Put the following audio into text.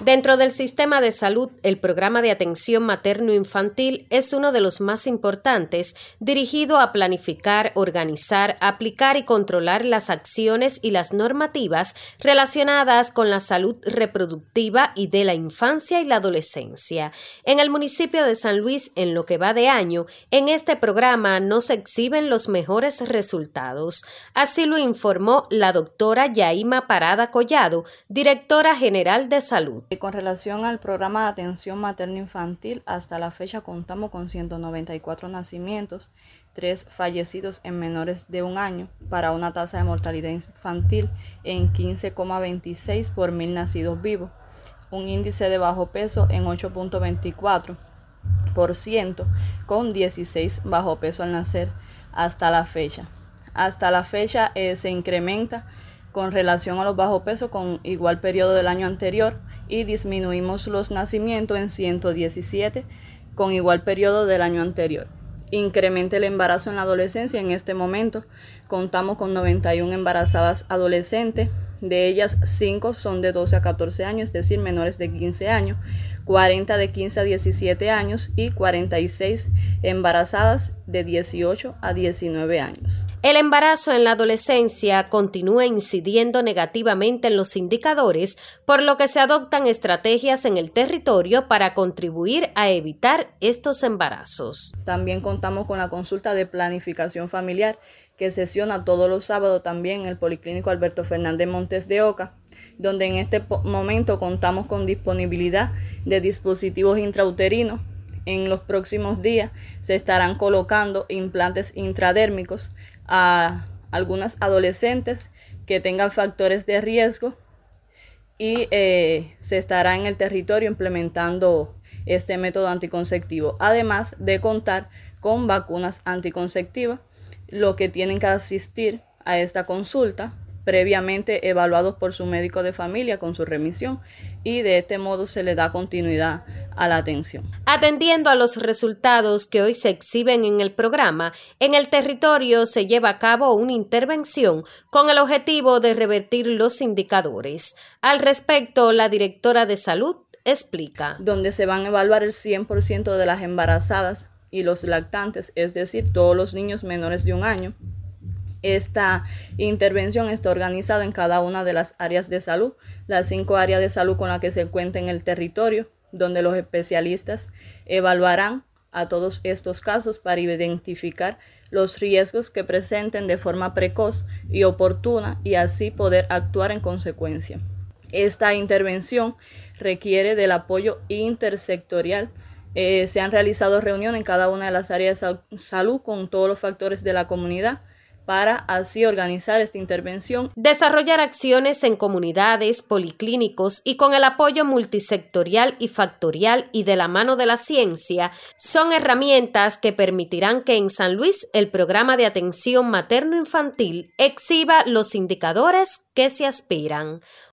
Dentro del sistema de salud, el programa de atención materno-infantil es uno de los más importantes, dirigido a planificar, organizar, aplicar y controlar las acciones y las normativas relacionadas con la salud reproductiva y de la infancia y la adolescencia. En el municipio de San Luis, en lo que va de año, en este programa no se exhiben los mejores resultados. Así lo informó la doctora Yaima Parada Collado, directora general de salud. Con relación al programa de atención materno-infantil, hasta la fecha contamos con 194 nacimientos, 3 fallecidos en menores de 1 año, para una tasa de mortalidad infantil en 15,26 por 1000 nacidos vivos, un índice de bajo peso en 8,24%, con 16 bajo peso al nacer hasta la fecha. Hasta la fecha se incrementa con relación a los bajo peso con igual periodo del año anterior, y disminuimos los nacimientos en 117 con igual periodo del año anterior. Incrementa el embarazo en la adolescencia. En este momento contamos con 91 embarazadas adolescentes, de ellas 5 son de 12 a 14 años, es decir, menores de 15 años, 40 de 15 a 17 años y 46 embarazadas de 18 a 19 años. El embarazo en la adolescencia continúa incidiendo negativamente en los indicadores, por lo que se adoptan estrategias en el territorio para contribuir a evitar estos embarazos. También contamos con la consulta de planificación familiar, que sesiona todos los sábados también en el Policlínico Alberto Fernández Montes de Oca, donde en este momento contamos con disponibilidad de dispositivos intrauterinos. En los próximos días se estarán colocando implantes intradérmicos a algunas adolescentes que tengan factores de riesgo, y se estará en el territorio implementando este método anticonceptivo, además de contar con vacunas anticonceptivas. Lo que tienen que asistir a esta consulta previamente evaluados por su médico de familia con su remisión, y de este modo se le da continuidad a la atención. Atendiendo a los resultados que hoy se exhiben en el programa, en el territorio se lleva a cabo una intervención con el objetivo de revertir los indicadores. Al respecto, la directora de salud explica. Donde se van a evaluar el 100% de las embarazadas y los lactantes, es decir, todos los niños menores de 1 año. Esta intervención está organizada en cada una de las áreas de salud, las 5 áreas de salud con las que se cuenta en el territorio, donde los especialistas evaluarán a todos estos casos para identificar los riesgos que presenten de forma precoz y oportuna, y así poder actuar en consecuencia. Esta intervención requiere del apoyo intersectorial. Se han realizado reuniones en cada una de las áreas de salud con todos los factores de la comunidad, para así organizar esta intervención. Desarrollar acciones en comunidades, policlínicos y con el apoyo multisectorial y factorial y de la mano de la ciencia son herramientas que permitirán que en San Luis el programa de atención materno-infantil exhiba los indicadores que se aspiran.